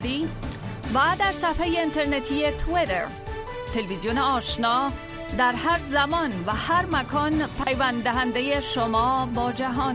و در صفحه اینترنتی توییتر. تلویزیون آشنا در هر زمان و هر مکان پیوند دهنده شما با جهان.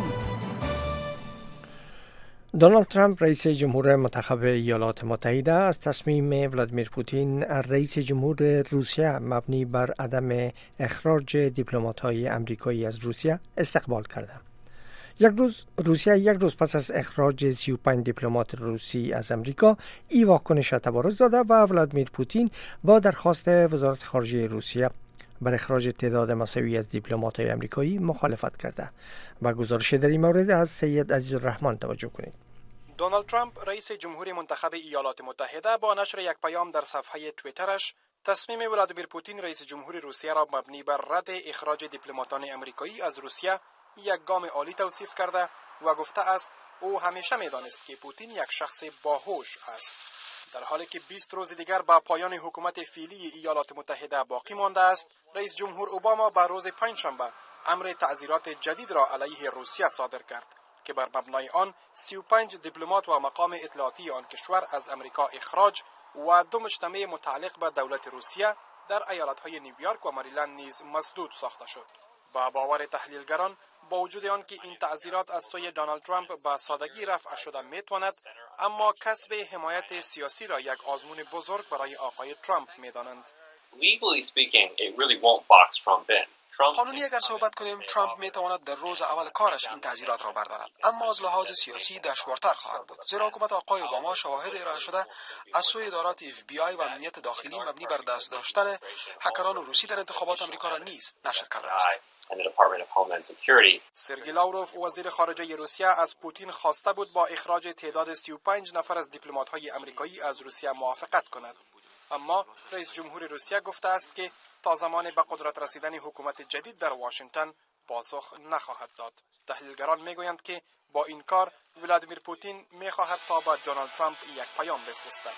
دونالد ترامپ رئیس جمهور منتخب ایالات متحده از تصمیم ولادیمیر پوتین رئیس جمهور روسیه مبنی بر عدم اخراج دیپلمات‌های آمریکایی از روسیه استقبال کرده. روسیه یک روز پس از اخراج 35 دیپلمات روسی از امریکا این واکنش تبارز داده و ولادیمیر پوتین با درخواست وزارت خارجه روسیه بر اخراج تعداد مساوی از دیپلمات‌های آمریکایی مخالفت کرده. و گزارش در این مورد از سید عزیزالرحمن توجه کنید. دونالد ترامپ رئیس جمهور منتخب ایالات متحده با نشر یک پیام در صفحه توییترش تصمیم ولادیمیر پوتین رئیس جمهور روسیه را مبنی بر رد اخراج دیپلماتان آمریکایی از روسیه یک گام عالی توصیف کرده و گفته است او همیشه می‌دانست که پوتین یک شخص باهوش است. در حالی که 20 روز دیگر با پایان حکومت فعلی ایالات متحده باقی مانده است، رئیس جمهور اوباما به روز پنجشنبه امر تعزیرات جدید را علیه روسیه صادر کرد که بر مبنای آن 35 دیپلمات و مقام اطلاعاتی آن کشور از امریکا اخراج و 2 مجتمع متعلق به دولت روسیه در ایالت‌های نیویورک و مریلند نیز مسدود ساخته شد. با باور تحلیلگران با وجود آنکه این تعزیرات از سوی دونالد ترامپ به سادگی رفع شده میتواند، اما کسب حمایت سیاسی را یک آزمون بزرگ برای آقای ترامپ میدانند. قانونی اگر صحبت کنیم، ترامپ میتواند در روز اول کارش این تعزیرات را بردارد، اما از لحاظ سیاسی دشوارتر خواهد بود، زیرا حکومت آقای اوباما شواهد ارائه شده از سوی ادارات FBI و امنیت داخلی مبنی بر دست داشتن هکران روسی در انتخابات آمریکا را نیز نشر کرده است. سرگئی لاوروف وزیر خارجه روسیه از پوتین خواسته بود با اخراج تعداد 35 نفر از دیپلمات‌های آمریکایی از روسیه موافقت کند، اما رئیس جمهور روسیه گفته است که تا زمان به قدرت رسیدن حکومت جدید در واشنگتن پاسخ نخواهد داد. تحلیلگران میگویند که با این کار ولادیمیر پوتین میخواهد تا به دونالد ترامپ یک پیام بفرستد.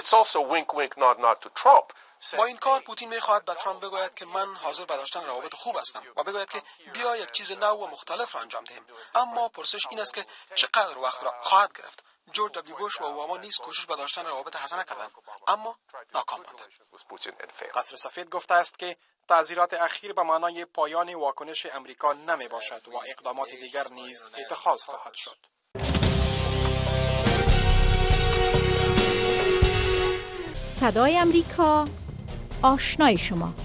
با این کار پوتین میخواهد به ترامپ بگوید که من حاضر به داشتن روابط خوب هستم و بگوید که بیا یک چیز نو و مختلف را انجام دهیم. اما پرسش این است که چقدر وقت را خواهد گرفت. جورج دبلیو بوش و اوباما نیز کوشش به داشتن روابط حسنه کردند، اما ناکام ماندند. قصر سفید گفته است که تعزیرات اخیر به معنای پایان واکنش امریکا نمی باشد و اقدامات دیگر نیز اتخاذ خواهد شد. صدای امریکا، آشنای شما.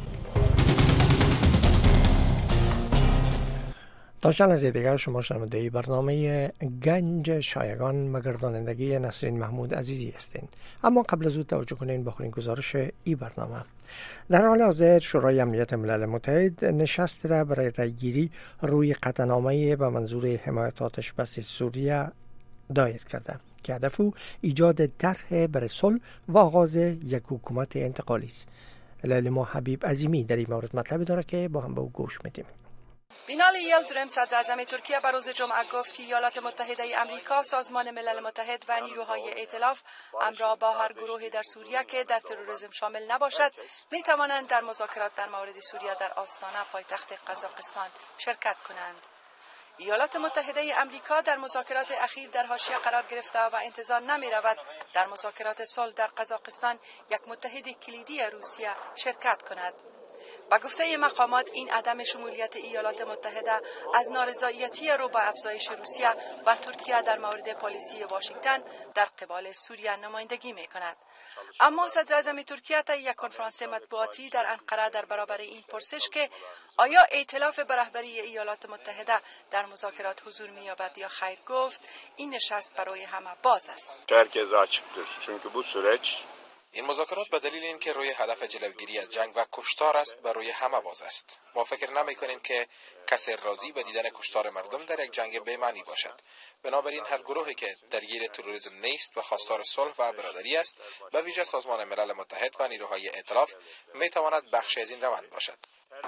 تا چند لحظه دیگر شما شنونده برنامه گنج شایگان مگردانندگی نسرین محمود عزیزی هستین. اما قبل از او توجه کنین بخورین گزارش ای برنامه. در حال حاضر شورای امنیت ملل متحد نشست را برای رأیگیری روی قطعنامه به منظور حمایت آتش بس سوریه دایر کرده که هدف او ایجاد طرح برای صلح و آغاز یک حکومت انتقالی است. لیلا حبیب عظیمی در این مورد مطلبی داره که با هم به او گوش میدیم. بینالی یلدرم صدر اعظم ترکیه بر روز جمعه گفت که ایالات متحده آمریکا، سازمان ملل متحد و نیروهای ائتلاف همراه با هر گروهی در سوریه که در تروریسم شامل نباشد می توانند در مذاکرات در مورد سوریه در آستانه پایتخت قزاقستان شرکت کنند. ایالات متحده آمریکا در مذاکرات اخیر در حاشیه قرار گرفته و انتظار نمی رود در مذاکرات صلح در قزاقستان یک متحد کلیدی روسیه شرکت کند. با گفته مقامات این عدم شمولیت ایالات متحده از نارضایتی رو با افزایش روسیه و ترکیه در مورد پالیسی واشنگتن در قبال سوریه نمایندگی می کند. اما صدر اعظم ترکیه طی یک کنفرانس مطبوعاتی در انقره در برابر این پرسش که آیا ائتلاف به رهبری ایالات متحده در مذاکرات حضور می‌یابد یا خیر گفت این نشست برای همه باز است. herkes açıktır. Çünkü bu süreç این مذاکرات به دلیل اینکه روی هدف جلوگیری از جنگ و کشتار است برای همه باز است. ما فکر نمی‌کنیم که کسی راضی به دیدن کشتار مردم در یک جنگ بی‌معنی باشد. بنابراین هر گروهی که درگیر تروریسم نیست و خواستار صلح و برادری است، به ویژه سازمان ملل متحد و نیروهای ائتلاف، می‌تواند بخشی از این روند باشد.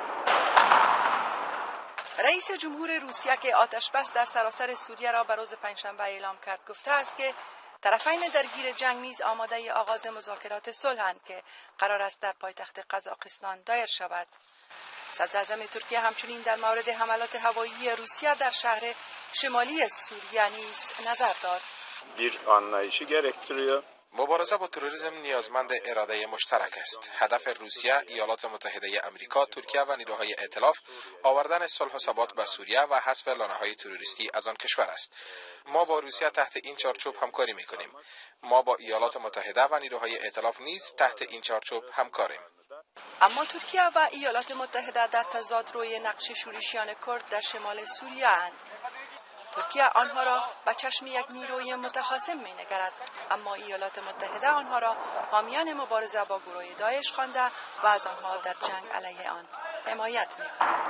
رئیس جمهور روسیه که آتش بس در سراسر سوریه را به روز پنجشنبه اعلام کرد گفته است که طرفین درگیر جنگ نیز آماده آغاز مذاکرات صلح‌اند که قرار است در پایتخت قزاقستان دایر شود. صدر اعظم ترکیه همچنین در مورد حملات هوایی روسیه در شهر شمالی سوریه نیز نظر داد. bir anlayışı gerektiriyor. مبارزه با تروریسم نیازمند اراده مشترک است. هدف روسیه، ایالات متحده آمریکا، ترکیه و نیروهای ائتلاف آوردن صلح و ثبات به سوریه و حذف لانه‌های تروریستی از آن کشور است. ما با روسیه تحت این چارچوب همکاری می‌کنیم. ما با ایالات متحده و نیروهای ائتلاف نیز تحت این چارچوب همکاریم. اما ترکیه و ایالات متحده در تضاد روی نقش شورشیان کرد در شمال سوریه اند. ترکیه آنها را به چشم یک نیروی متخاصم می‌نگرد، اما ایالات متحده آنها را حامیان مبارزه با گروه داعش خوانده و از آنها در جنگ علیه آن حمایت می‌کنند.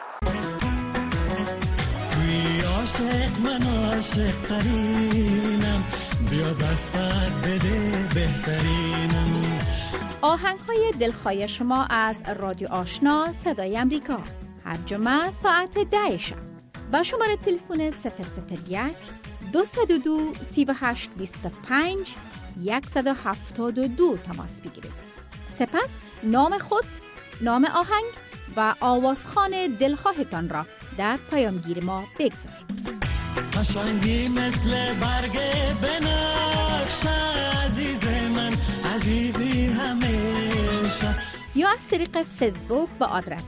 عاشق من عاشق ترینم، بیا دستت بده بهترینم. آهنگ‌های دلخواه شما از رادیو آشنا صدای امریکا هر جمعه ساعت 10 شب با شماره تلفن 001 202 38 25 172 تماس بگیرید. سپس نام خود، نام آهنگ و آوازخوان دلخواهتان را در پیامگیر ما بگذارید. قشنگی مثل برگ بنفشه، عزیز من عزیزی همیشه. یا از طریق فیسبوک با آدرس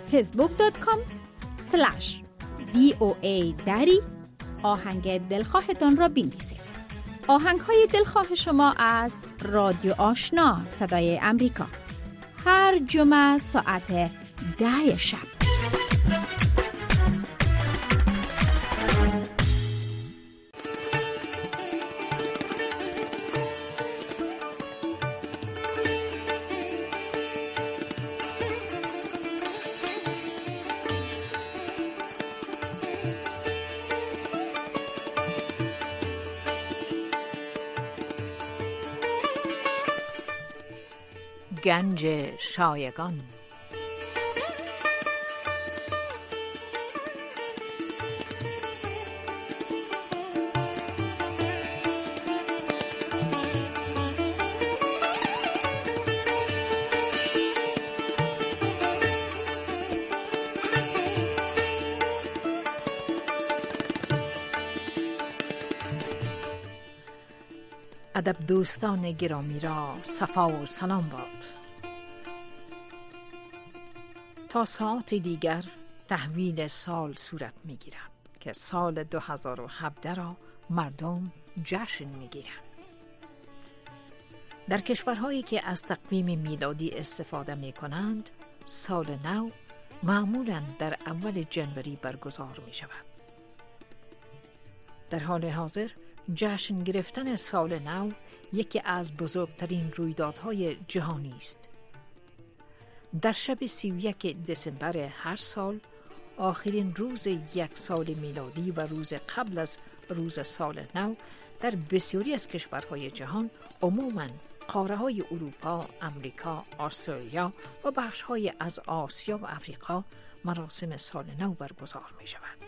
facebook.com/DOA آهنگ دلخواهتان را بنویسید. آهنگ‌های دلخواه شما از رادیو آشنا صدای امریکا هر جمعه ساعت 10 شب. گنج شایگان. ادب دوستان گرامی را صفا و سلام باد. تا ساعت دیگر تحویل سال صورت می گیرد که سال 2017 را مردم جشن می گیرند. در کشورهایی که از تقویم میلادی استفاده می کنند، سال نو معمولاً در اول جنوری برگزار می شود. در حال حاضر جشن گرفتن سال نو یکی از بزرگترین رویدادهای جهانی است. در شب 31 دسامبر هر سال، آخرین روز یک سال میلادی و روز قبل از روز سال نو، در بسیاری از کشورهای جهان، عموماً قاره‌های اروپا، امریکا، استرالیا و بخش‌های از آسیا و افریقا مراسم سال نو برگزار می‌شود.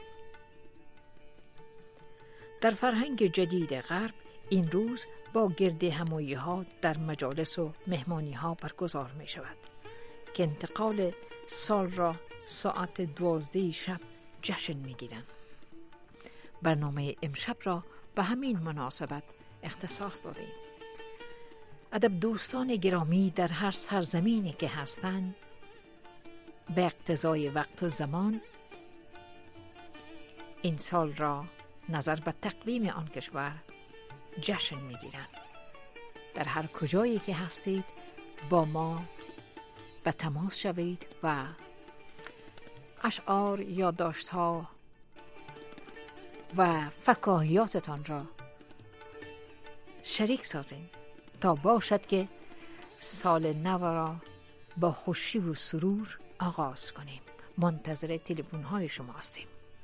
در فرهنگ جدید غرب این روز با گرد همایی‌ها در مجالس و مهمانی‌ها برگزار می‌شود که انتقال سال را ساعت 12 شب جشن می‌گیرند. برنامه امشب را به همین مناسبت اختصاص دادیم. ادب دوستان گرامی در هر سرزمینی که هستند، به اقتضای وقت و زمان این سال را نظر به تقویم آن کشور جشن می‌گیرند. در هر کجایی که هستید با ما به تماس شوید و اشعار، یادداشت‌ها و فکاهیاتتان را شریک سازید تا باشد که سال نو را با خوشی و سرور آغاز کنیم. منتظر تلفن‌های شما هستیم.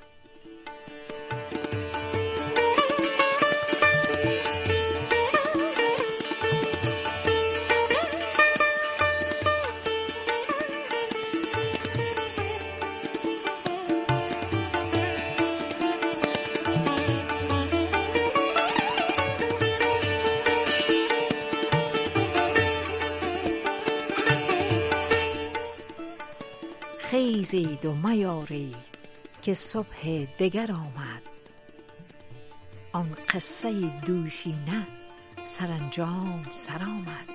خیزید و میارید که صبح دگر آمد، آن قصه دوشینه سرانجام سر آمد.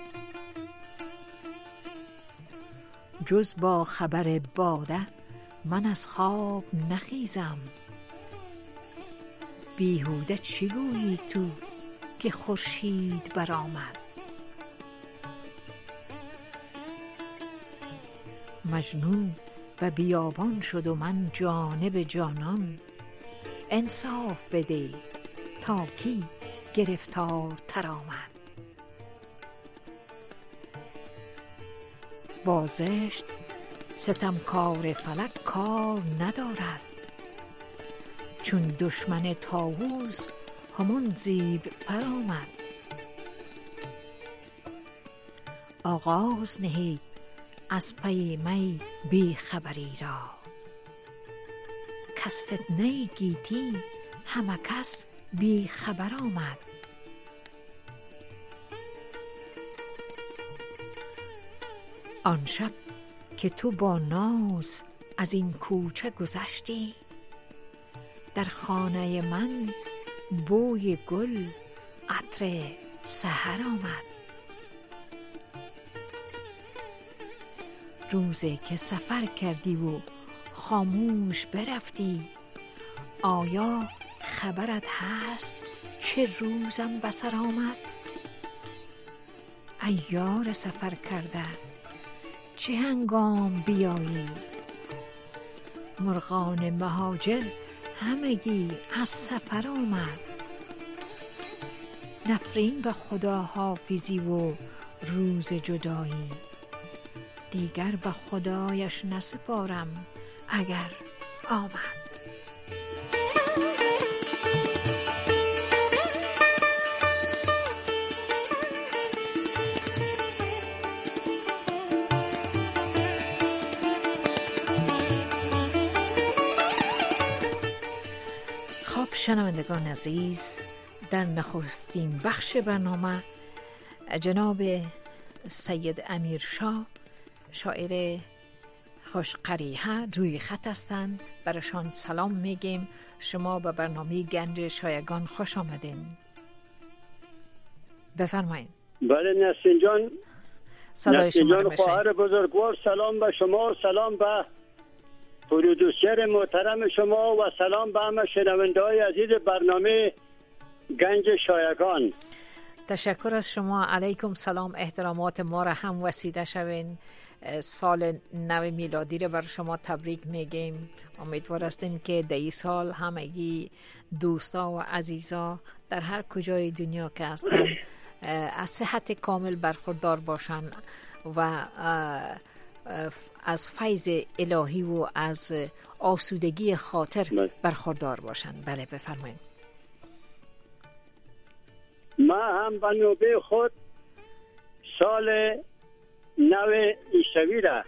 جز با خبر باده من از خواب نخیزم. بیهوده چی گویی تو که خورشید برآمد؟ مجنون و بیابان شد و من جانب جانان. انصاف بده تا کی گرفتار تر آمد. بازشت ستمکار فلک کار ندارد. چون دشمن طاووس همان زیب پر آمد. آغاز نهید از پی می بی خبری را. کس فتنه گیتی همه کس بی خبر آمد. آن شب که تو با ناز از این کوچه گذشتی، در خانه من بوی گل عطر سحر آمد. روزی که سفر کردی و خاموش برفتی، آیا خبرت هست چه روزم بسر آمد؟ ای یار سفر کرده چه هنگام بیایی؟ مرغان مهاجر همگی از سفر آمد. نفرین به خدا حافظی و روز جدایی، دیگر به خدایش نسپارم اگر آمد. خب شنوندگان عزیز، در نخستین بخش برنامه جناب سید امیرشاه شاعر خوشقریحه روی خط هستند. برشان سلام میگیم. شما به برنامه گنج شایگان خوش آمدین. بفرمایید. بله نسرین جان، صدای شما رو میشه. خواهر بزرگوار، سلام به شما، سلام به پرودوسر محترم شما و سلام به همه شنونده‌های عزیز برنامه گنج شایگان. تشکر از شما. علیکم سلام. احترامات ما را هم وسیله شوین. سال نو میلادی را بر شما تبریک میگیم. امیدوار هستیم که در این سال همگی دوستا و عزیزا در هر کجای دنیا که هستن از صحت کامل برخوردار باشن و از فیض الهی و از آسودگی خاطر برخوردار باشن. بله بفرمایید. ما هم به نوبه خود سال نو عیسوی را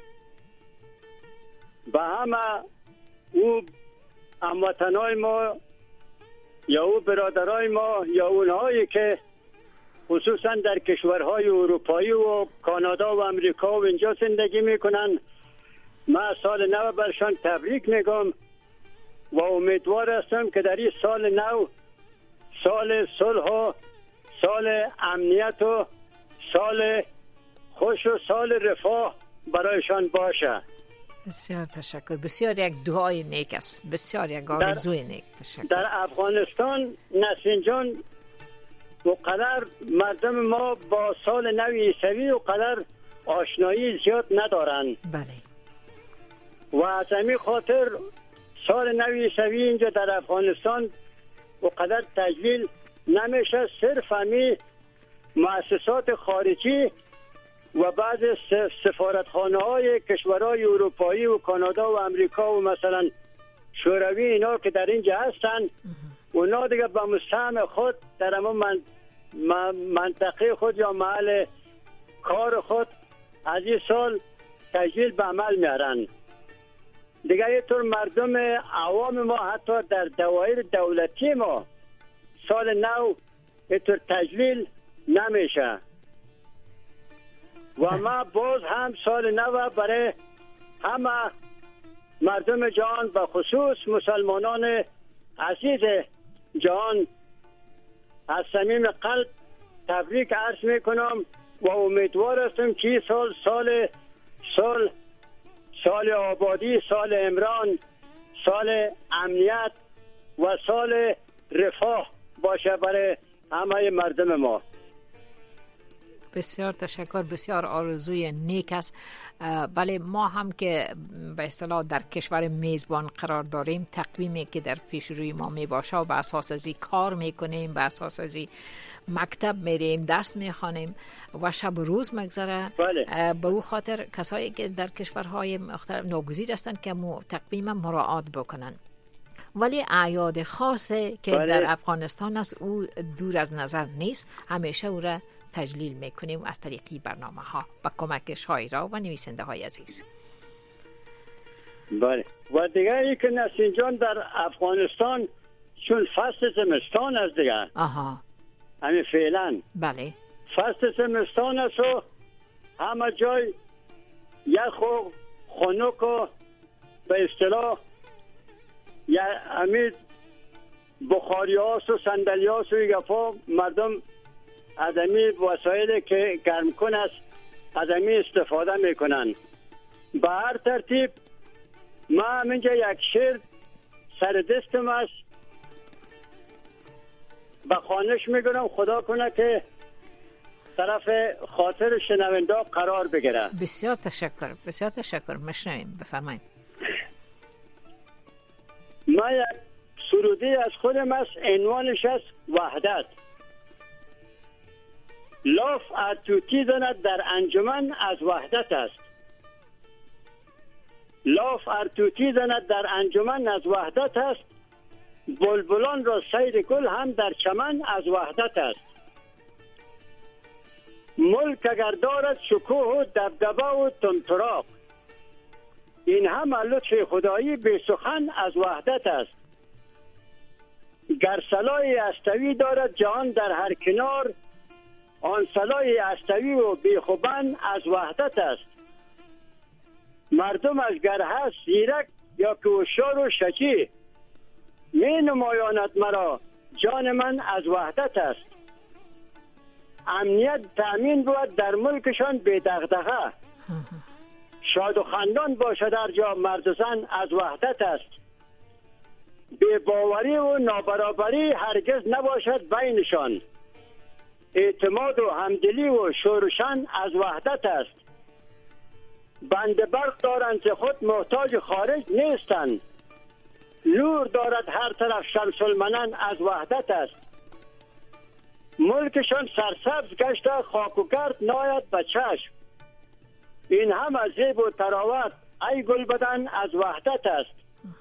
به همه او هموطنای ما یا او برادرای ما یا اونهایی که خصوصا در کشورهای اروپایی و کانادا و امریکا و اینجا زندگی میکنن، من سال نو برشان تبریک میگم و امیدوار هستم که در این سال نو سال صلح و سال امنیت و سال خوش و سال رفاه برایشان باشه. بسیار تشکر. بسیار یک دعای نیک است، بسیار یک آرزوی نیک. تشکر. در افغانستان نسرین جان وقدر مردم ما با سال نو عیسوی وقدر آشنایی زیاد ندارن. بله. و از همین خاطر سال نو عیسوی اینجا در افغانستان وقدر تجلیل نمیشه. صرف همین مؤسسات خارجی و بعض سفارتخانه های کشورهای اروپایی و کانادا و امریکا و مثلا شوروی اینا که در اینجا هستن، اونا دیگه به مستعمل خود در همون منطقه خود یا محل کار خود از این سال تجلیل به عمل میارن. دیگه اینطور مردم عوام ما حتی در دوایر دولتی ما سال نو اینطور تجلیل نمیشه. و ما باز هم سال نو برای همه مردم جهان به خصوص مسلمانان عزیز جهان از صمیم قلب تبریک عرض میکنم و امیدوار هستم که سال آبادی، سال امران، سال امنیت و سال رفاه باشه برای همه مردم ما. بسیار تشکر، بسیار آرزوی نیک است. بله، ما هم که به اصطلاح در کشور میزبان قرار داریم، تقویمی که در پیش روی ما می باشه و به اساس ازی کار میکنیم، به اساس ازی مکتب میریم، درس میخوانیم و شب و روز مگذره. به او خاطر کسایی که در کشورهای مختلف ناگزیر هستند که تقویم مراعات بکنن. ولی اعیاد خاصه که در افغانستان است، او دور از نظر نیست. همیشه او را تجلیل میکنیم از طریقی برنامه ها با کمک شاعرها و نویسنده های عزیز. بله. و دیگه ای که نسرین جان در افغانستان چون فصل زمستان است دیگه. همین فعلا. بله. فصل زمستان است و همه جای یخ و خنک و به اصطلاح همین بخاری هاست و صندلی هاست و گفا مردم ادمی وسایل که گرم کن است ادمی استفاده میکنن. به هر ترتیب ما همینجا یک شعر سر دستم است، به خوانش میگرم، خدا کنه که طرف خاطر شنونده قرار بگیره. بسیار تشکر، بسیار تشکر. مشنویم، بفرمایید. ما یک سرودی از خودم است، عنوانش است وحدت. لاف ارتوتی زند در انجمن از وحدت است. لاف ارتوتی زند در انجمن از وحدت است. بلبلان را سیر گل هم در چمن از وحدت است. ملک اگر دارد شکوه و دبدبه و تنتراق، این هم لطف خدایی به سخن از وحدت است. گر سلای استوی دارد جهان در هر کنار، آن سلای استوی و بیخوبن از وحدت است. مردم از گر هست زیرک یا که هوشیار و شجاع، می نمایاند مرا جان من از وحدت است. امنیت تأمین بود در ملکشان بی دغدغه، شاد و خندان باشد در جا مرد و زن از وحدت است. بی باوری و نابرابری هرگز نباشد بینشان، اعتماد و همدلی و شورشن از وحدت است. بند برق دارند که خود محتاج خارج نیستند، نور دارد هر طرف شمس المنن از وحدت است. ملکشان سرسبز گشته خاک و گرد ناید به چشم، این هم از زیب و تراوت ای گل بدن از وحدت است.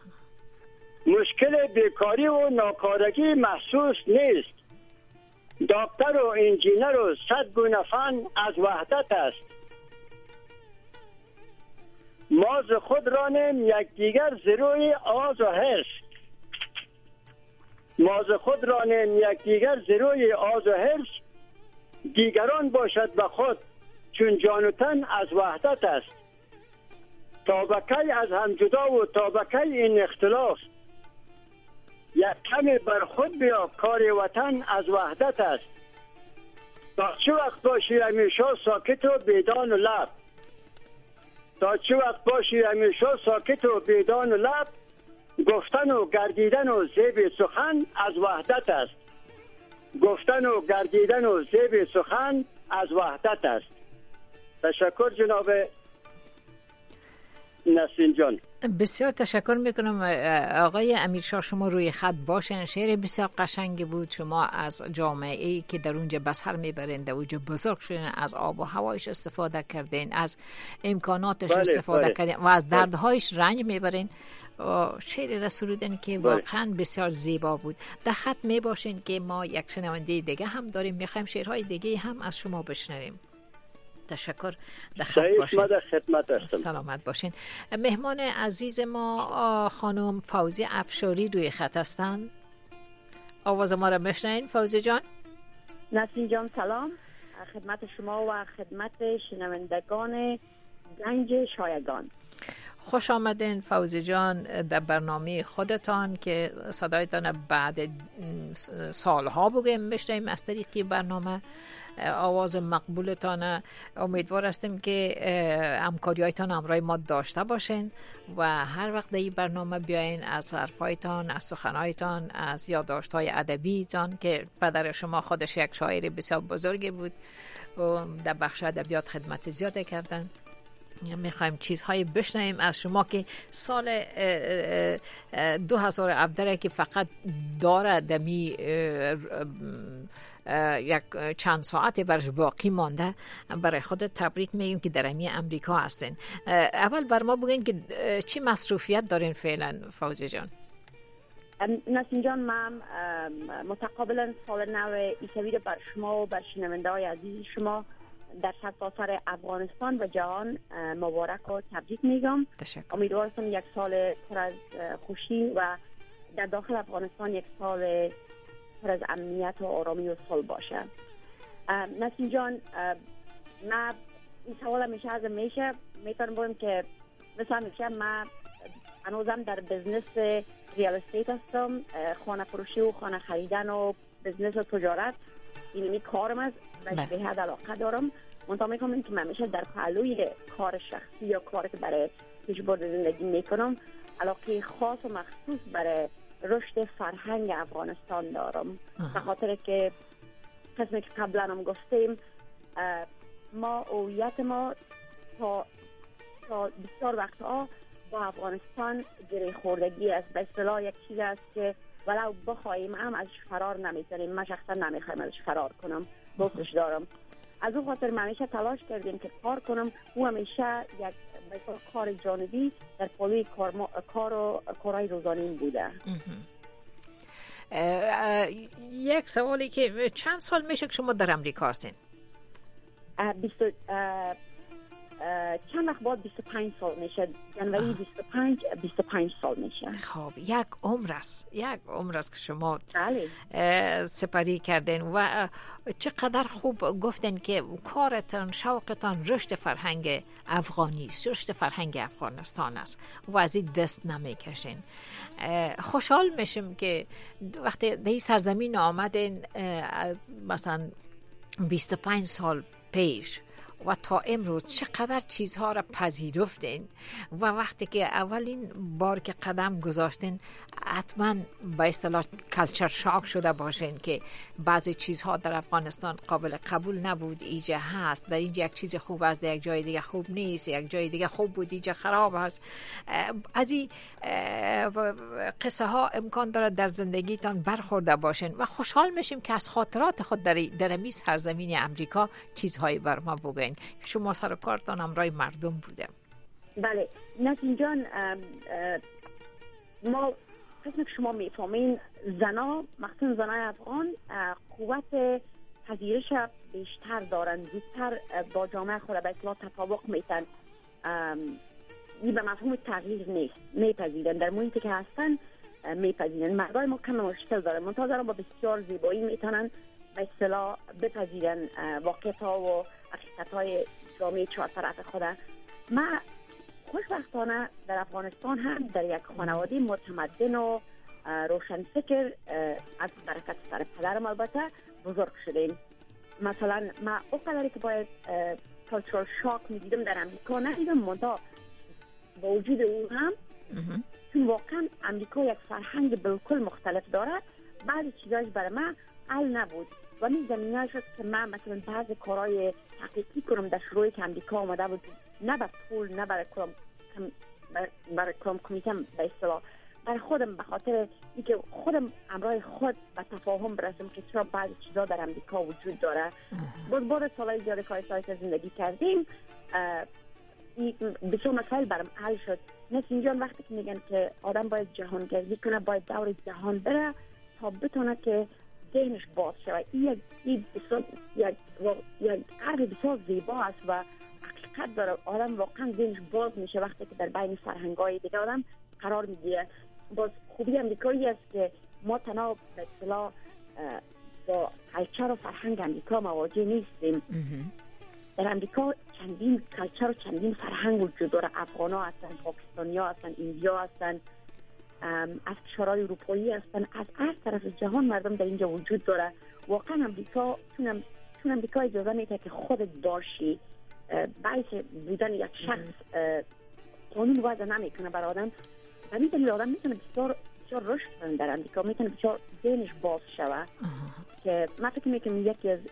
مشکل بیکاری و ناکارگی محسوس نیست، دکتر و انجینر و صد گونه فن از وحدت است. ما ز خود رانیم یکدیگر ز روی آز و حرص، ما ز خود رانیم یکدیگر ز روی آز و حرص، دیگران باشد به خود چون جان و تن از وحدت است. تابکی از هم جدا و تابکی این اختلاف، یک کمی بر خود بیا کار وطن از وحدت است. تا چه وقت باشی همیشه ساکت و بیدان و لب، تا چه وقت باشی همیشه ساکت و بیدان و لب، گفتن و گردیدن و زیب سخن از وحدت است. گفتن و گردیدن و زیب سخن از وحدت است. تشکر جناب نسرین جان. بسیار تشکر میکنم آقای امیرشاه، شما روی خط باشین. شعر بسیار قشنگی بود. شما از جامعه‌ای که در اونجا بسر میبرین، در اونجا بزرگ شدین، از آب و هوایش استفاده کردین، از امکاناتش استفاده کردین و از دردهایش رنج میبرین. شعر را سرودن که واقعا بسیار زیبا بود. در خط میباشین که ما یک شنونده دیگه هم داریم، میخوایم شعرهای دیگه هم از شما بشنویم. تشکر. در خط باشین. سلامت باشین. مهمان عزیز ما خانم فوزی افشاری روی خط هستند. آواز ما را بشنوین. فوزی جان. نسرین جان سلام خدمت شما و خدمت شنوندگان گنج شایگان. خوش آمدین فوزی جان در برنامه خودتان که صدایتان بعد سالها بگیم بشنیم از طریقی برنامه. آواز مقبولتان. امیدوار هستیم که همکاری‌هایتان همراه ما داشته باشین و هر وقت در این برنامه بیاین از حرفایتان، از سخنهایتان، از یادداشت‌های ادبیتان که پدر شما خودش یک شاعر بسیار بزرگی بود و در بخش ادبیات خدمت زیاده کردن. میخوایم چیزهایی بشنویم از شما که سال 2017 که فقط داره دمی یک چند ساعت برش باقی مانده، برای خود تبریک میگیم که در امی امریکا هستین. اول بر ما بگین که چی مصروفیت دارین فعلا فوزی جان؟ نسیم جان، من متقابلا سال نو عیسوی بر شما و بر شنونده های عزیز شما در سرتاسر افغانستان و جهان مبارک و تبریک میگم. امیدوارم یک سال پر از خوشی و در داخل افغانستان یک سال پر از امنیت و آرامی و صلح باشه. نسیم جان، من این سوال همیشه از میتونم بگم که مثل همیشه من هنوزم در بزنس ریال استیت هستم، خانه فروشی و خانه خریدن و بزنس و تجارت اینمی کارم است و به حد علاقه دارم. منتها میکنم که من همیشه در پهلوی کار شخصی یا کاری که برای پیشبرد زندگی میکنم علاقه خاص و مخصوص برای رشد فرهنگ افغانستان دارم. به خاطر که قسمی که قبلا هم گفتیم، ما هویت ما تا بسیار وقتها با افغانستان گره خوردگی است. به اصطلاح یک چیز است که ولو بخوایم هم ازش فرار نمیتونیم. من شخصا نمیخوایم ازش فرار کنم، دوستش دارم. از اون خاطر من همیشه تلاش کردیم که کار کنم. او همیشه یک کار جانبی در پالوی کار و کارهای روزانه‌ای بوده. یک سوالی که چند سال میشه که شما در امریکا هستین؟ چند وقت بعد 25 سال میشه. جنوری 25 سال میشه. خب یک عمر است که شما سپری کردین و چقدر خوب گفتن که کارتان، شوقتان رشد فرهنگ افغانی است، رشد فرهنگ افغانستان است و از این دست نمیکشین. خوشحال میشم که وقتی در این سرزمین آمدین مثلا 25 سال پیش و تا امروز چقدر چیزها را پذیرفتین و وقتی که اولین بار که قدم گذاشتین حتما به اصطلاح کلچر شاک شده باشین که بعضی چیزها در افغانستان قابل قبول نبود، اینجا هست، در اینجا یک چیز خوب است، در یک جای دیگه خوب نیست، یک جای دیگه خوب بود اینجا خراب است. از این قصه ها امکان داره در زندگیتان برخورده باشین و خوشحال میشیم که از خاطرات خود در این سرزمین امریکا چیزهایی بر ما بگین. شما سر کارتان همراه مردم بوده. بله نسیم جان، ما قسم که شما میفهمین زنا، مخصوصا زنای افغان، قوت پذیرش بیشتر دارن، زودتر با جامعه خود به اصطلاح تطابق میتن. این به مفهوم تغییر نیست، میپذیرن در محیطی که هستن، میپذیرن. مردای ما کم مشکل دارن، منتظرم با بسیار زیبایی میتونن به اصطلاح بپذیرن واقعیت ها و حقیقت های جامعه چهار طرف خودم. من خوشبختانه در افغانستان هم در یک خانواده متمدن و روشنفکر از برکت سر پدرم البته بزرگ شدیم. مثلا من او قدری که باید کلچرال شاک میدیدم در امریکا ندیدم، منتها با وجود اون هم چون واقعا امریکا یک فرهنگ بالکل مختلف داره، بعضی چیزایش برای من حل نبود و این زمینه شد که من مثلا بعضی کارهای تحقیقی کنم در شروعی که امریکا آمده بود، نه به پول، نه برای کم کمیتم به اصطلاح، برای خودم، به خاطر اینکه خودم امرای خود به تفاهم برسم که چرا بعضی چیزا در امریکا وجود داره. بعد سالهای زیاده کار سایت زندگی کردیم، بسیار مسائل برام حل شد. نسیم جان، وقتی که میگن که آدم باید جهانگردی کنه، باید دور جهان بره تا بتونه که ذهنش باز شود. این یک عرض بسیار زیبا است و حقیقت داره. آدم واقعا ذهنش باز میشه وقتی که در بین فرهنگ‌های دیگه آدم قرار میگیره. باز خوبی امریکایی است که ما تنها به اصطلاح با کلچر و فرهنگ امریکا مواجه نیستیم. در امریکا چندین کلچر و چندین فرهنگ وجود داره. افغان ها هستن، پاکستانی ها هستن، ایندیا هستن، از کشورهای اروپایی هستن، از هر طرف جهان مردم در اینجا وجود داره. واقعا امریکا چون امریکا اجازه میده که خودت باشی، باعث بودن یک شخص قانون وضع نمیکنه بر آدم. و میتونه آدم میتونه بسیار رشد کنه در امریکا، میتونه بسیار ذهنش باز شوه. که من فکر میکنم یکی از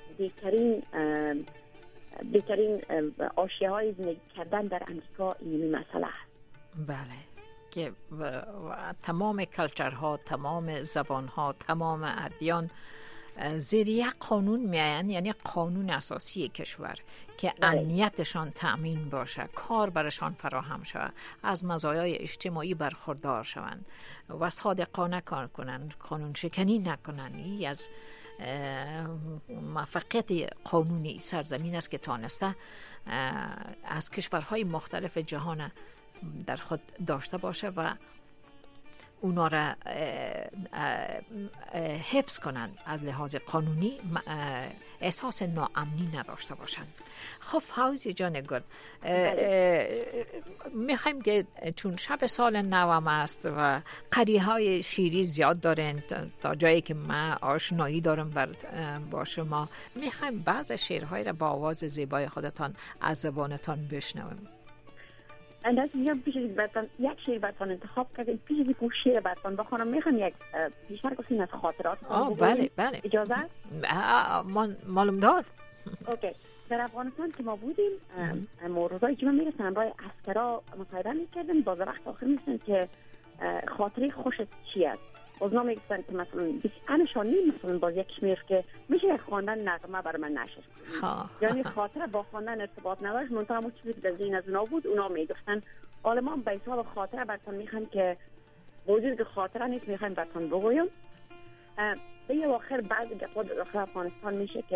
بهترین آشیه های زندگی کردن در امریکا این مسئله است. بله، که تمام کلچرها، تمام زبانها، تمام ادیان زیر یک قانون میاین، یعنی قانون اساسی کشور که امنیتشان تأمین باشه، کار برشان فراهم شود، از مزایای اجتماعی برخوردار شوند و صادقانه کار کنند، قانون شکنی نکنند. این از موفقیت قانونی سرزمین است که تانسته از کشورهای مختلف جهان در خود داشته باشه و اونا را حفظ کنند، از لحاظ قانونی احساس ناامنی نداشته باشند. خب فوزی جان گل، میخوایم که چون شب سال نوم است و قریه های شیری زیاد دارین، تا جایی که من آشنایی دارم با شما، میخوایم بعض شعرهای را با آواز زیبای خودتان از زبانتان بشنویم. اندازه میگم پیش از براتون یک شعر براتون انتخاب کردیم. پیش از اینکه شعر براتون بخونم میخوام یک بیشتر گفتین از خاطرات. بله اجازه؟ معلوم دار. اوکی. در افغانستان که ما بودیم، روزای جمعه میرسن همراه عسکرا مصاحبه میکردن، باز وقت آخر میرسن که خاطره خوشت چی است. اونا میگفتن که مثلا انشانی مثلا باز یکیش میگفت که میشه یک خواندن نغمه برای من نشر کنید. یعنی خاطره با خواندن ارتباط نداشت، منتها همون چیزی که در ذهن از اونا بود اونا میگفتن. حالا ما به حساب خاطره براتون میخوام که وجود که خاطره نیست میخوام براتون بگویم. به یه آخر بعضی گپا داخل افغانستان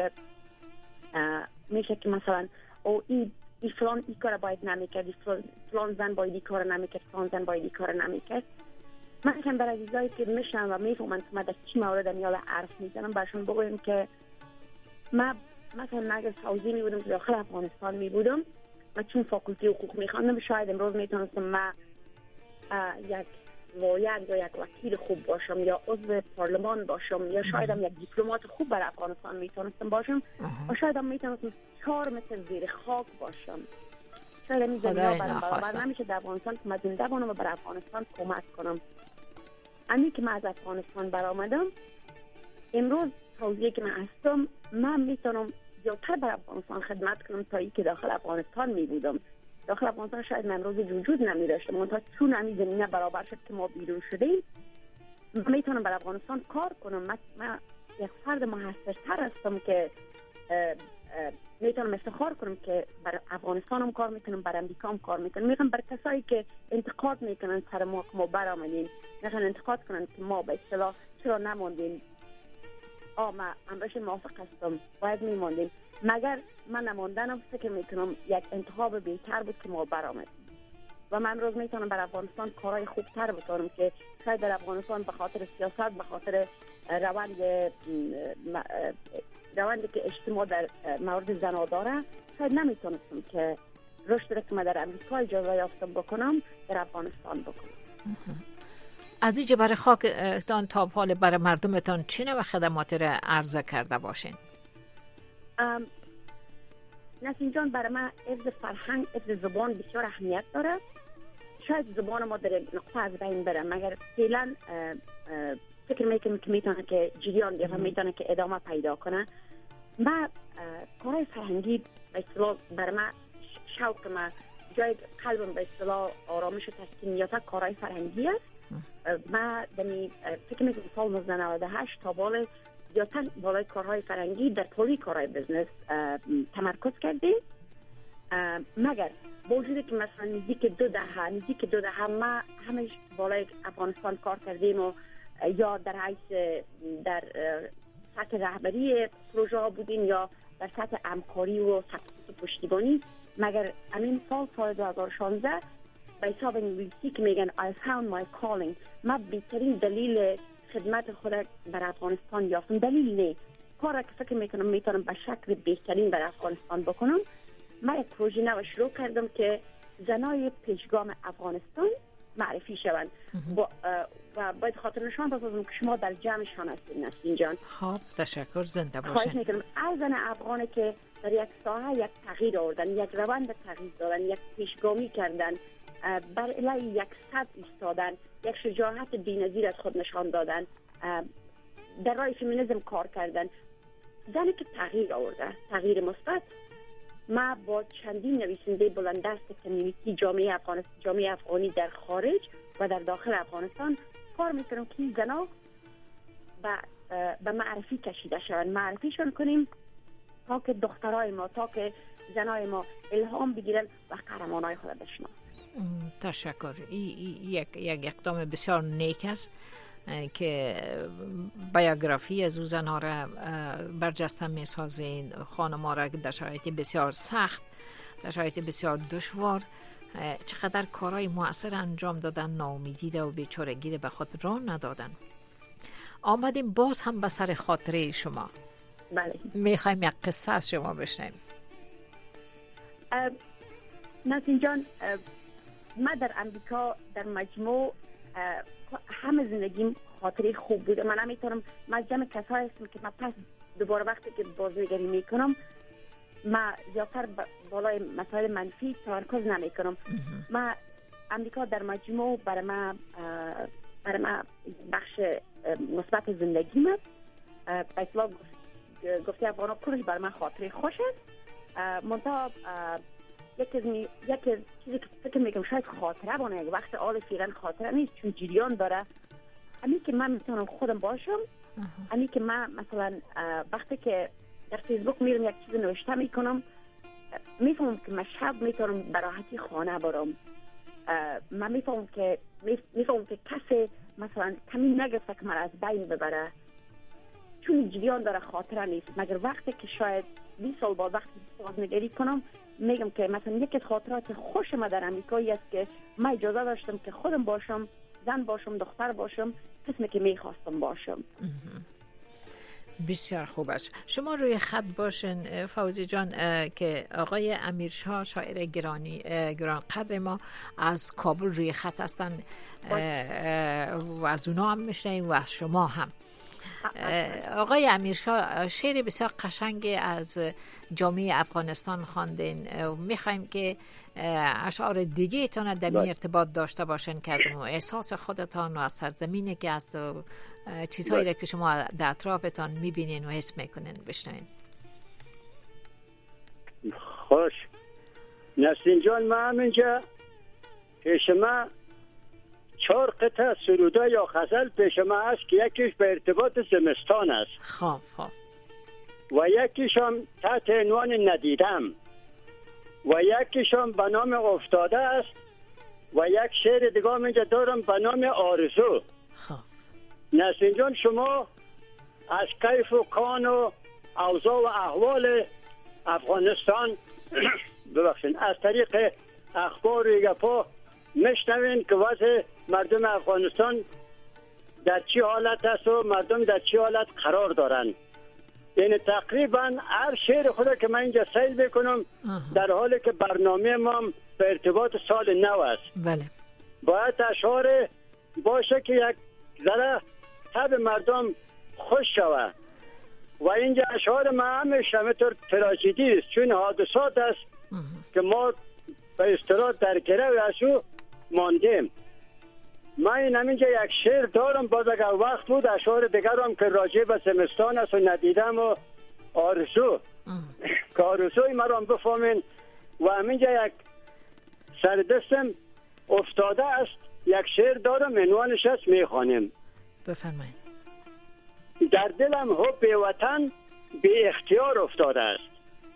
میشه که مثلا او این فلان این کار باید نمیکرد، فلان زن باید این کار نمیکرد، فلان زن باید این کار نمیکرد. من هم برای عزیزایی که میشنم و میفهمن که من در چی مورد میال عرض میزنم برشون بگویم که من مثلا اگر سعودی می بودم، داخل افغانستان می بودم و چون فاکولتی حقوق میخواندم، شاید امروز میتونستم من یک وایند یا یک وکیل خوب باشم یا عضو پارلمان باشم یا شاید هم یک دیپلمات خوب برای افغانستان میتونستم باشم و شاید هم میتونستم 4 متر زیر خاک باشم. شاید این دنیا برابر نمیشه در افغانستان که من زنده باشم و برای افغانستان کمک کنم. امی که من از افغانستان برآمدم، امروز توضیحی که من هستم، من میتونم زیادتر برای افغانستان خدمت کنم تا ای که داخل افغانستان می بودم. داخل افغانستان شاید من امروز وجود نمی داشتم، منتها چون همین زمینه برابر شد که ما بیرون شدیم، من میتونم برای افغانستان کار کنم. من یک فرد موثرتر هستم که میتونم افتخار کنم که برای افغانستان هم کار میکنم، برای امریکا هم کار میکنم. میگم برای کسایی که انتقاد میکنن سر ما که ما برآمدیم، میخوان انتقاد کنن که ما به اصطلاح چرا نموندیم، ما امروز موافق هستم باید میموندیم، مگر من نموندنم فکر میکنم یک انتخاب بهتر بود که ما برآمدیم و من امروز میتونم برای افغانستان کارهای خوبتر بکنم که شاید در افغانستان به خاطر سیاست، به خاطر روندی که اجتماع در مورد زنها داره، شاید نمیتونستم که رشد را که من در امریکا اجازه یافتم بکنم در افغانستان بکنم. از اینجا برای خاکتان تا حال برای مردمتان چه نوع خدماتی را عرضه کرده باشین؟ نسیم جان، برای من حفظ فرهنگ، حفظ زبان بسیار اهمیت داره. شاید زبان ما در نقطه از بین بره، مگر فعلا فکر میکنم که میتونه که جریان دیگه میتونه که ادامه پیدا کنه. من کارهای فرهنگی به اصطلاح برای من شوق، من جای قلبم به اصطلاح آرامش و تسکین یا کارهای فرهنگی است. من فکر میکنم سال 1998 تا بالا زیادتر بالای کارهای فرهنگی در طولی کارهای بزنس تمرکز کردیم، مگر با وجودی که مثلا نزدیک دو دهه ما همش بالای افغانستان کار کردیم و یا در حیث در سطح رهبری پروژه ها بودیم یا در سطح همکاری و پشتیبانی، مگر همین سال 2016 به حساب انگلیسی که میگن I found my calling، من بهترین دلیل خدمت خود برای افغانستان یافتم. دلیل نه، کار که فکر میکنم میتونم به شکل بهترین برای افغانستان بکنم. من یک پروژه نو شروع کردم که زنای پیشگام افغانستان معرفی شوند و باید خاطر نشان بسازم که شما در جمعشان هستید نسرین جان. خب تشکر، زنده باشین. خواهش میکنم هر زن افغانی که در یک ساحه یک تغییر آوردن، یک روند تغییر دادن، یک پیشگامی کردن، بر علیه یک سد ایستادن، یک شجاعت بی‌نظیر از خود نشان دادن، در راه فمینیسم کار کردن، زنی که تغییر آورده، تغییر مثبت. ما با چندین نویسنده بلنددست کمیونیتی جامعه افغانی در خارج و در داخل افغانستان کار میکنم که این زنا به معرفی کشیده شوند، معرفیشون کنیم تا که دخترای ما، تا که زنای ما الهام بگیرن و قهرمانای خود بشناسن. تشکر. یک اقدام بسیار نیک است که بیوگرافی از او زنها را برجسته می سازین، خانم‌ها را در شرایط بسیار سخت، در شرایط بسیار دشوار چقدر کارهای مؤثر انجام دادن، ناامیدی را و بیچارگی را به خود راه ندادن. آمدیم باز هم به سر خاطره شما. بله. میخوایم یک قصه از شما بشنویم. نسرین جان، من در امریکا در مجموع همه زندگیم خاطره خوب بوده. من نمیتونم، من جمع کسایی هستم که من پس دوباره وقتی که بازنگری میکنم من زیادتر بالای مسائل منفی تمرکز نمیکنم. من امریکا در مجموع برای من بخش مثبت زندگیم است. به اصطلاح گفته افغانا کلش برای من خاطره خوش است. منتها یک چیزی که فکر میکنم شاید خاطره بانه، یک وقت آل فعلا خاطره نیست چون جریان داره. همین که من میتونم خودم باشم، همین که من مثلا وقتی که در فیسبوک میرم یک چیز نوشته میکنم، میفهمم که من شب میتونم براحتی خانه برم. من میفهمم که کسی مثلا کمی نگفته که من از بین ببره چون جریان داره، خاطره نیست. مگر وقتی که شاید 20 سال بعد وقتی بازنگری کنم میگم که مثلا یکی از خاطرات خوش ما در امریکایی است که من اجازه داشتم که خودم باشم، زن باشم، دختر باشم، قسمی که میخواستم باشم. بسیار خوب است. شما روی خط باشین فوزی جان که آقای امیرشاه شاعر گران قدر ما از کابل روی خط هستن و از اونا هم میشنیم و از شما هم. آقای امیرشاه شعر بسیار قشنگ از جامعه افغانستان خواندین. میخوایم که اشعار دیگه تان در می ارتباط داشته باشین که از احساس خودتان و از سرزمینی که از چیزهایی را که شما در اطرافتان میبینین و حس میکنین بشنوین. خوش نسرین جان، من همینجا پیش ما 4 قطعه سروده یا غزل پیش ما هست که یکیش به ارتباط زمستان است. خوب و یکیشم تحت عنوان ندیدم و یکیشم به نام افتاده است و یک شعر دیگه هم اینجا دارم به نام آرزو. نسرین جان، شما از کیف و کان و اوضاع و احوال افغانستان ببخشید از طریق اخبار و گپا میشنوین که وضع مردم افغانستان در چی حالت است و مردم در چی حالت قرار دارن. یعنی تقریبا هر شعر خود که من اینجا سیل بکنم در حالی که برنامه ما به ارتباط سال نو است. بله. باید اشعار باشه که یک ذره طب مردم خوش شود و اینجا اشعار ما همش همینطور تراژدی است چون حادثات است که ما به اصطلاح در گره از او ماندیم. من این همینجا یک شعر دارم، باز اگر وقت بود اشعار دیگر هم که راجع به زمستان است و ندیدم و آرزو که آرزوی مرا بفهمین. و همینجا یک سردستم افتاده است، یک شعر دارم عنوانش است میخوانیم. بفرمایید. در دلم حب وطن به اختیار افتاده است،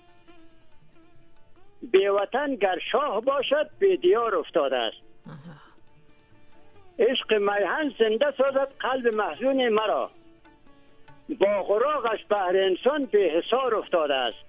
به وطن گر شاه باشد به دیار افتاده است. عشق میهن زنده سازد قلب محزون مرا، با غراقش بحر انسان به حصار افتاده است.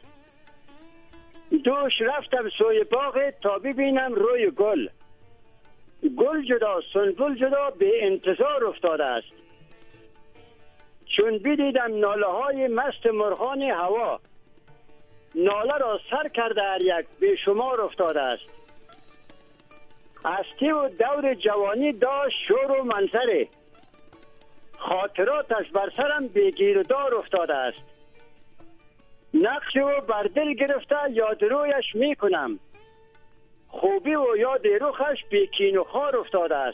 دوش رفتم سوی باغ تا ببینم روی گل، گل جدا سنبل جدا به انتظار افتاده است. چون بدیدم ناله های مست مرغان هوا، ناله را سر کرده هر یک به شمار افتاده است. هستی و دور جوانی داشت شور و منظره، خاطراتش بر سرم بگیر و دار افتاده است. نقش او بر دل گرفته یاد رویش می کنم، خوبی و یاد روخش بی کین و خار افتاده است.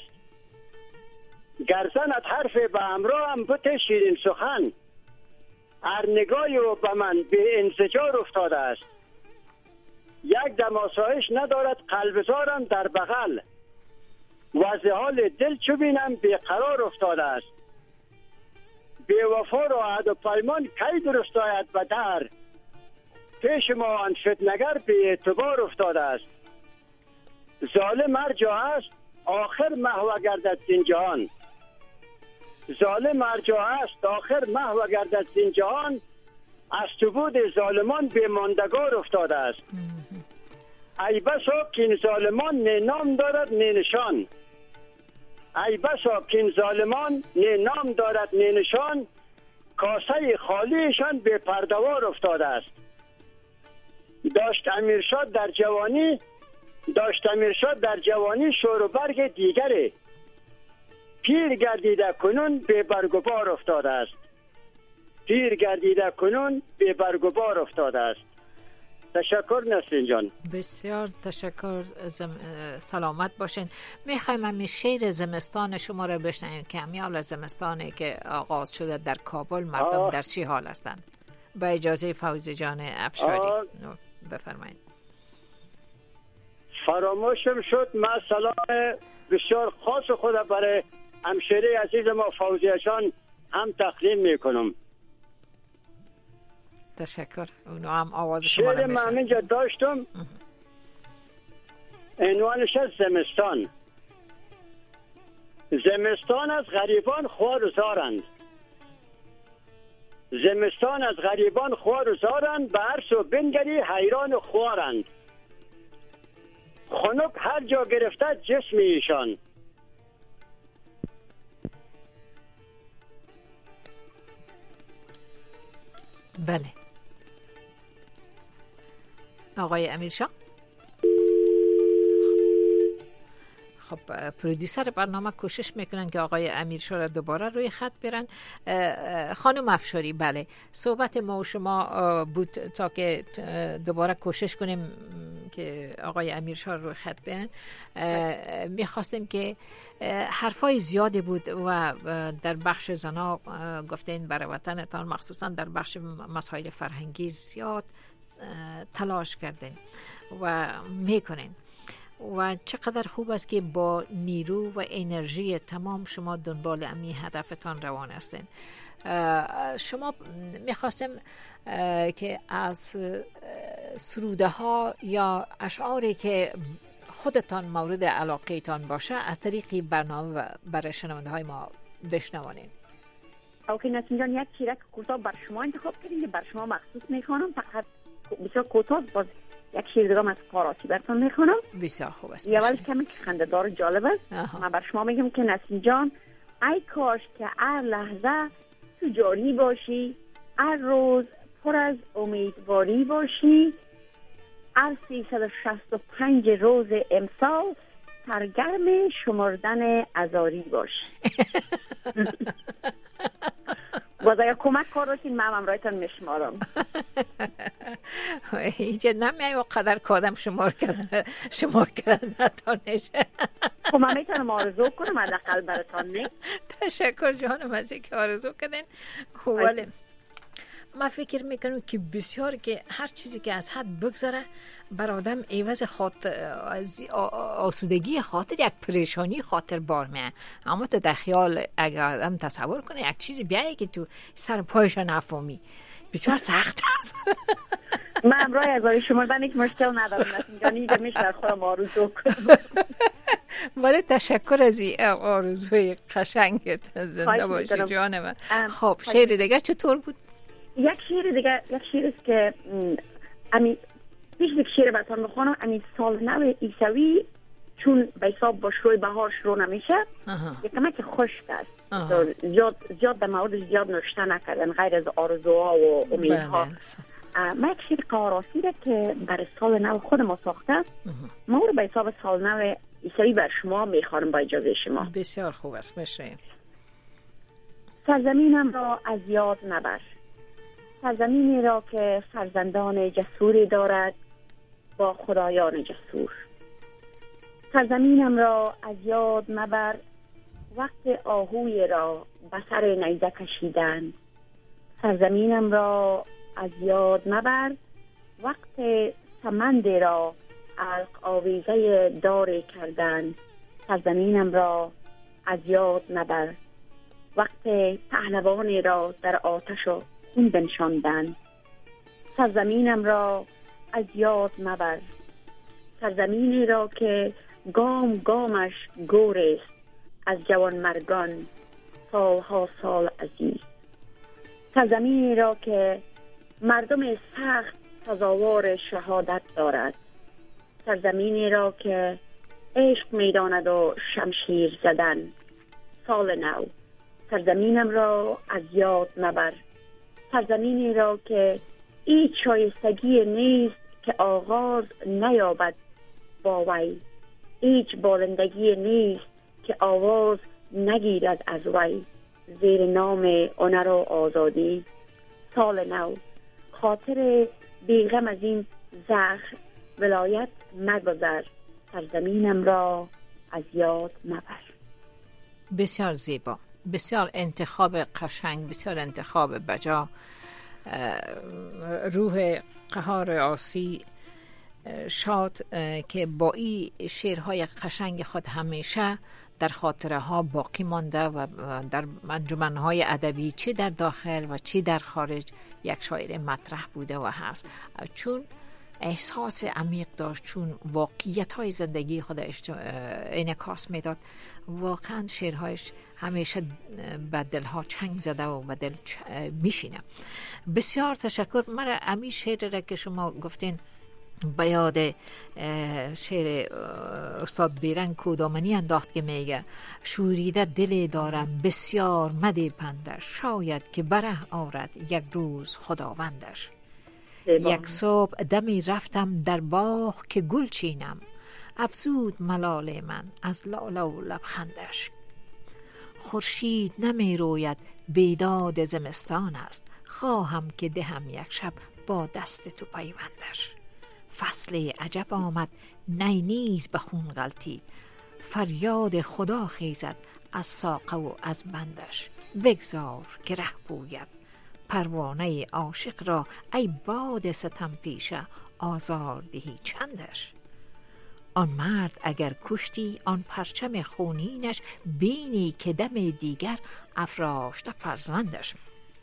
گرزنت حرف به همراه هم بوت شیرین سخن، هر نگاهی و به من به انزجار افتاده است. یک دم آسایش ندارد قلبزارم در بغل، وضع حال دل چو بینم بیقرار افتاده است. بی وفا و عهد و پیمان کی درست آید به در، پیش ما آن فتنگر بی اعتبار افتاده است. ظالم هر جا است آخر محو گردد زین جهان، ظالم هر جا است آخر محو گردد زین جهان. از تو بود ظالمان به ماندگار افتاده است. ای بسا که این ظالمان نه نام دارد نه نشان، ای بسا که این ظالمان نه نام دارد نه نشان. کاسه خالیشان به پردوار افتاده است. داشت امیرشاه در جوانی شور و برگ دیگره، پیر گردیده کنون به برگ و بار افتاده است. پیر گردیده کنون به برگ و بار افتاده است. تشکر نسرین جان. بسیار تشکر. سلامت باشین. میخوایم همین شعر زمستان شما رو بشنویم که امیال زمستانی که آغاز شده در کابل مردم در چی حال هستند. با اجازه فوزی جان افشاری بفرمایید. فراموشم شد، من سلام بسیار خاص خود برای همشهری عزیز ما فوزیه جان هم تقدیم میکنم. تشکر. اونو هم آواز شما رو شعر من همینجا داشتم، عنوانش از زمستان. زمستان از غریبان خوار و زارند، زمستان از غریبان خوار و زارند. به هر سو بنگری حیران و خوارند، خنک هر جا گرفته جسم ایشان. بله آقای امیرشاه. خب پرودیوسر برنامه کوشش میکنن که آقای امیرشاه را دوباره روی خط برن. خانم افشاری، بله صحبت ما و شما بود تا که دوباره کوشش کنیم که آقای امیرشاه روی خط برن. میخواستیم که حرفای زیادی بود و در بخش زنا گفتین برای وطنتان، مخصوصا در بخش مسائل فرهنگی زیاد تلاش کردین و میکنین و چقدر خوب است که با نیرو و انرژی تمام شما دنبال امی هدفتان روان هستین. شما میخواستم که از سروده ها یا اشعاری که خودتان مورد علاقه تان باشه از طریق برنامه برای شنونده های ما بشنوانید. اوکی نسیم جان، یک چیرک کوتاه بر شما انتخاب کردیم که بر شما مخصوص میخوانم، فقط بسیار کوتاه. باز یک شعر دیگه از قاراتی براتون میخوانم. بسیار خوب است. اول کمی خنده‌دار جالب است. من بر شما میگم که نسیم جان، ای کاش که هر لحظه تو جاری باشی، هر روز پر از امیدواری باشی، هر 365 روز امسال سرگرم شمردن ازاری باشی. باز اگر کمک کار باشین من همراهتان میشمارم. هیچ نمیایی و قدر کادم شمار کردن نتانشه. خب من میتونم آرزو کنم حداقل براتان. نه تشکر جانم از اینکه آرزو کردین. ولی من فکر میکنم که بسیار که هر چیزی که از حد بگذره بر آدم عوض آسودگی خاطر یک پریشانی خاطر بار میه. اما تو در خیال اگر آدم تصور کنه یک چیزی بیایی که تو سر پایش نفهمی بسیار سخت است. من امروز ازاری شمردن یک مشکل ندارم نسیم اینجا میشه در خودم آرزو کنم. ولی تشکر از این آرزوی قشنگت. زنده باشی جانم. خب شعر دیگه چطور بود؟ یک شعر است که یک شعر براتون میخوانم. امی سال نو عیسوی چون به حساب با شروع بهار شروع نمیشه، یک کمک خشک است. زیاد در مورد زیاد نوشته نکردن غیر از آرزوها و امیدها. ما یک شیر قاراسی را که برای سال نو خود ما ساخته، ما رو به حساب سال نو عیسوی بر شما میخوانم با اجازه شما. بسیار خوب است، بشنویم. سرزمینم را از یاد مبر، سرزمینی را که فرزندان جسوری دارد با خدایان جسور. سرزمینم را از یاد مبر، وقت آهوی را به سر نیزه کشیدند. سرزمینم را از یاد مبر، وقت سمند را علق آویزه دار کردند. سرزمینم را از یاد مبر، وقت پهلوانی را در آتش و خون بنشاندند. سرزمینم را از یاد مبر، سرزمینی را که گام گامش گور است از جوان مرگان سالها سال عزیز. سرزمینی را که مردم سخت سزاوار شهادت دارد. سرزمینی را که عشق میداند و شمشیر زدن. سال نو سرزمینم را از یاد مبر، سرزمینی را که هیچ شایستگی نیست که آغاز نیابد با وی، هیچ بالندگی نیست که آواز نگیرد از وی. زیر نام هنر و آزادی سال نو خاطر بیغم از این زخم ولایت مگذر، سرزمینم را از یاد مبر. بسیار زیبا، بسیار انتخاب قشنگ، بسیار انتخاب بجا. روح قهار آسی شاد که با این شعرهای قشنگ خود همیشه در خاطره ها باقی مانده و در انجمنهای ادبی چه در داخل و چه در خارج یک شاعر مطرح بوده و هست، چون احساس عمیق داشت، چون واقعیت های زندگی خودش انعکاس میداد. واقعا شعرهایش همیشه به دلها چنگ زده و به دل میشینه. بسیار تشکر. من امی شعر را که شما گفتین به یاد شعر استاد بیرنگ کودامنی انداخت که میگه شوریده دلی دارم بسیار مده پندش، شاید که بره آرد یک روز خداوندش. یک صبح دمی رفتم در باغ که گل چینم، افزود ملال من از لاله و لبخندش. خورشید نمی روید بیداد زمستان است، خواهم که دهم یک شب با دست تو پیوندش. فصل عجب آمد نی نیز به خون غلطید، فریاد خدا خیزد از ساقه و از بندش. بگذار که ره بوید پروانه عاشق را، ای باد ستم پیشه آزار دهی چندش. آن مرد اگر کشتی آن پرچم خونینش، بینی که دم دیگر افراشته فرزندش.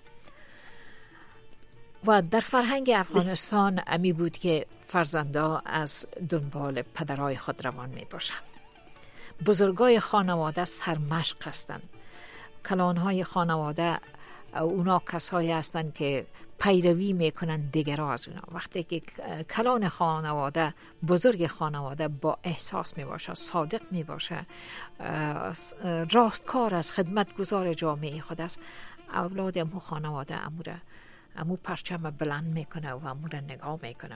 و در فرهنگ افغانستان امی بود که فرزندا از دنبال پدرای خود روان می باشند. بزرگای خانواده سرمشق هستند. کلانهای خانواده اونا کسایی هستند که پیروی میکنن دیگرها از اونا. وقتی که کلان خانواده، بزرگ خانواده با احساس میباشه، صادق میباشه، راستکار از خدمتگزار جامعه خود است، اولاد امو خانواده امو پرچم بلند میکنه و امو را نگاه میکنه.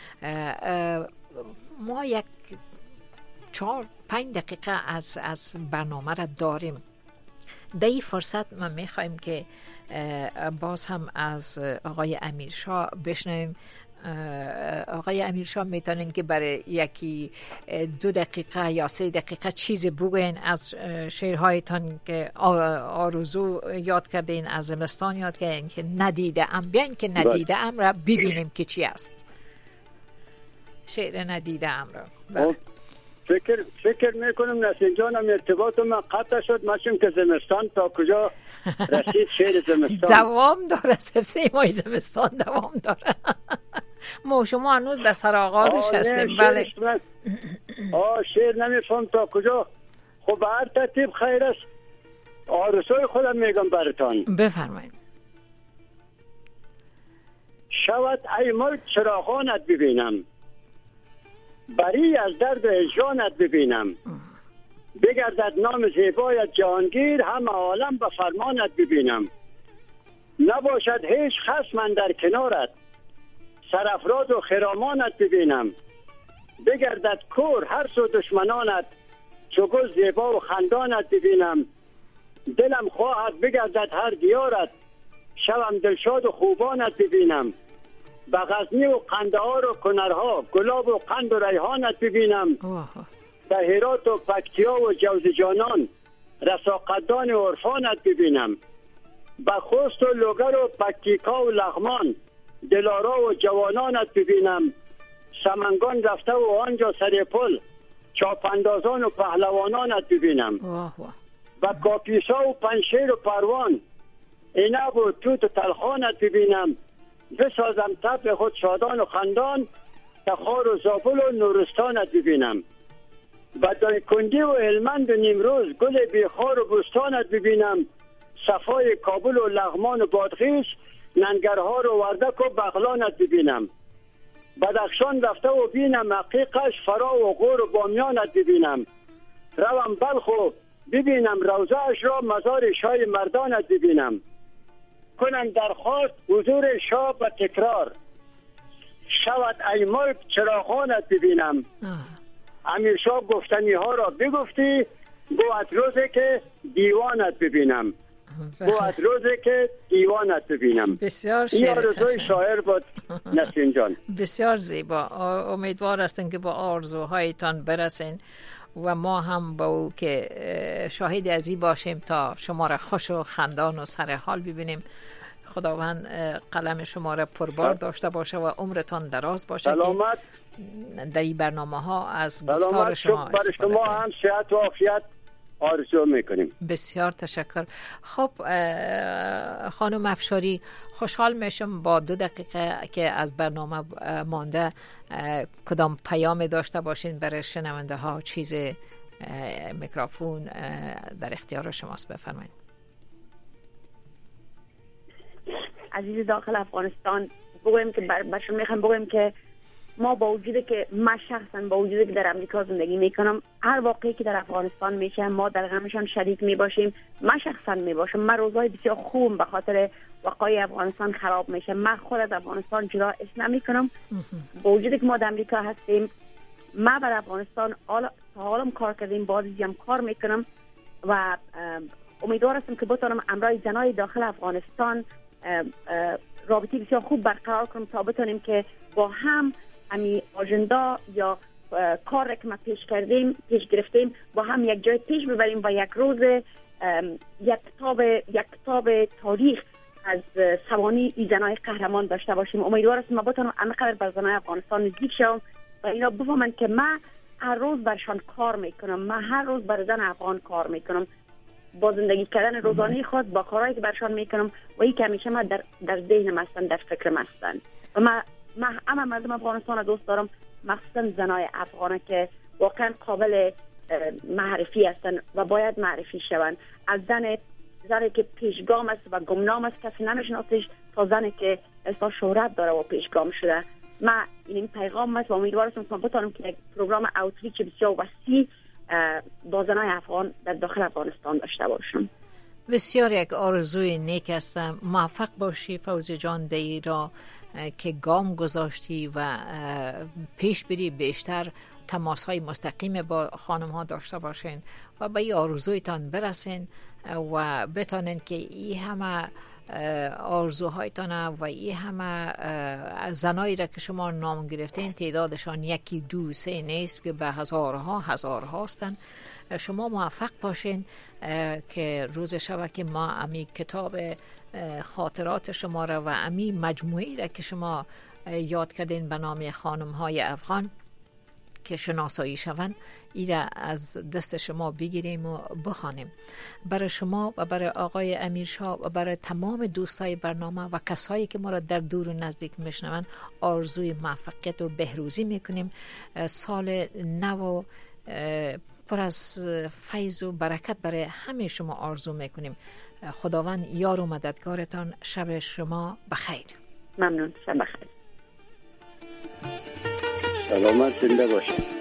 ما یک 4-5 دقیقه از برنامه را داریم. در این فرصت ما میخوایم که باز هم از آقای امیرشاه بشنویم. آقای امیرشاه میتونین که برای یکی 2 دقیقه یا 3 دقیقه چیزی بگوین از شعرهایتان که آرزو یاد کردین، از زمستان یاد کردین که ندیده ام، بیاین که ندیده ام را ببینیم که چی است. شعر ندیده ام را فکر میکنم نسیم جانم ارتباط من قطع شد. ماشیم که زمستان تا کجا رسید؟ شعر زمستان دوام داره، 3 ماه زمستان دوام داره. ما شما هنوز در سر آغازش هستیم. بله شعر نمیفهم تا کجا. خب هر ترتیب خیر است. آرزوی خودم میگم براتان. بفرمایید. شود ای ملک چراغانت ببینم، بری از درد هجرانت ببینم. بگردد نام زیبایت جهانگیر، همه عالم به فرمانت ببینم. نباشد هیچ خصم من در کنارت، سرافراز و خرامانت ببینم. بگردد کور هر سو دشمنانت، چو گل زیبا و خندانت ببینم. دلم خواهد بگردد هر دیارت، شوم دلشاد و خوبانت ببینم. به غزنی و قندهار و کنرها، گلاب و قند و ریحانت ببینم. در هرات و پکتیا و جوزجانان، رساقدان و عرفانت ببینم. به خوست و لوگر و پکتیکا و لغمان، دلارا و جوانانت ببینم. سمنگان رفته و آنجا سر پل، چاپاندازان و پهلوانانت ببینم. و کاپیسا و پنشیر و پروان، عنب و توت و تلخانت ببینم. بسازم طبع خود شادان و خندان، تخار و زابل و نورستانت ببینم. و دایکندی و هلمند و نیمروز، گل بیخار و بستانت ببینم. صفای کابل و لغمان و بادغیس، ننگرهار و وردک و بغلانت ببینم. بدخشان رفته و بینم عقیقش، فرا و غور و بامیانت ببینم. روم بلخ و ببینم روضه‌اش را، مزار شاه مردانت ببینم. کنم درخواست حضور شاه به تکرار، شود ای ملک چراغانت ببینم. امیرشاه گفتنی ها را بگفتی، بود روزی که دیوانت ببینم. بود روزی که دیوانت ببینم. بسیار این آرزوی شاعر بود نسیم جان. بسیار زیبا. امیدوار هستم که با آرزوهایتان برسین و ما هم با او که شاهد ازی باشیم تا شما را خوش و خندان و سر حال ببینیم. خداوند قلم شما را پربار داشته باشه و عمرتان دراز باشه. سلامت. در این برنامه ها از گفتار شما برای شما هم صحت و عافیت آرزو میکنیم. بسیار تشکر. خب خانم افشاری، خوشحال میشم با 2 دقیقه که از برنامه مانده کدام پیام داشته باشین برای شنونده ها. چیز میکروفون در اختیار شماست، بفرمایید. عزیز داخل افغانستان، بگویم که برشون میخوام بگویم که ما با وجودی که من شخصا با وجودی که در امریکا زندگی میکنم، هر واقعی که در افغانستان میشه ما در غمشان شریک میباشیم. من شخصا میباشم. من روزای بسیار خوبم به خاطر وقایع افغانستان خراب میشه. من خود از افغانستان جدا نمیکنم. با وجودی که ما در امریکا هستیم، من بر افغانستان حالم کار کردیم، بازی هم کار میکنم و امیدوار هستم که بتونم امرای زنای داخل افغانستان رابطه بسیار خوب برقرار کنیم تا بتونیم که با هم امی آجندا یا کار که ما پیش گرفتیم با هم یک جای پیش ببریم و یک روز یک کتاب تاریخ از سوانی ای زنای قهرمان داشته باشیم. امیدوار هستم ما بتونم انقدر بر زنای افغانستان نزدیک شوم و اینا بفهمن که من هر روز برشان کار میکنم. من هر روز بر زن افغان کار میکنم، با زندگی کردن روزانه خود، با کارهایی که برشان میکنم و این که همیشه من در ذهنم هستن، در فکرم هستن. و من همه مردم افغانستان دوست دارم، مخصوصا زنای افغانه که واقعا قابل معرفی هستن و باید معرفی شوند. از زنی که پیشگام است و گمنام است کسی نمیشناسش تا زنی که اصلا شهرت داره و پیشگام شده. من این پیغام است و امیدوارم که بتونم که یک پروگرام اوتریچ بسیار وسیع با زنای افغان در داخل افغانستان داشته باشم. بسیار یک آرزوی نیک است. موفق باشی فوزی جان دی را که گام گذاشتی و پیش بری، بیشتر تماس های مستقیم با خانم ها داشته باشین و به این آرزویتان برسین و بتانین که این همه آرزوهایتان و این همه زنایی را که شما نام گرفتین تعدادشان 1 2 3 نیست که به هزارها هستند. شما موفق باشین که روز شب که ما امی کتاب خاطرات شما را و امی مجموعی را که شما یاد کردین به نام خانم های افغان که شناسایی شوند، ایره از دست شما بگیریم و بخوانیم. برای شما و برای آقای امیرشاه و برای تمام دوستای برنامه و کسایی که ما را در دور و نزدیک میشنون آرزوی موفقیت و بهروزی میکنیم. سال نو پر از فیض و برکت برای همه شما آرزو میکنیم. خداوند یار و مددگارتان. شب شما بخیر. ممنون. شب بخیر. سلامت زنده باشید.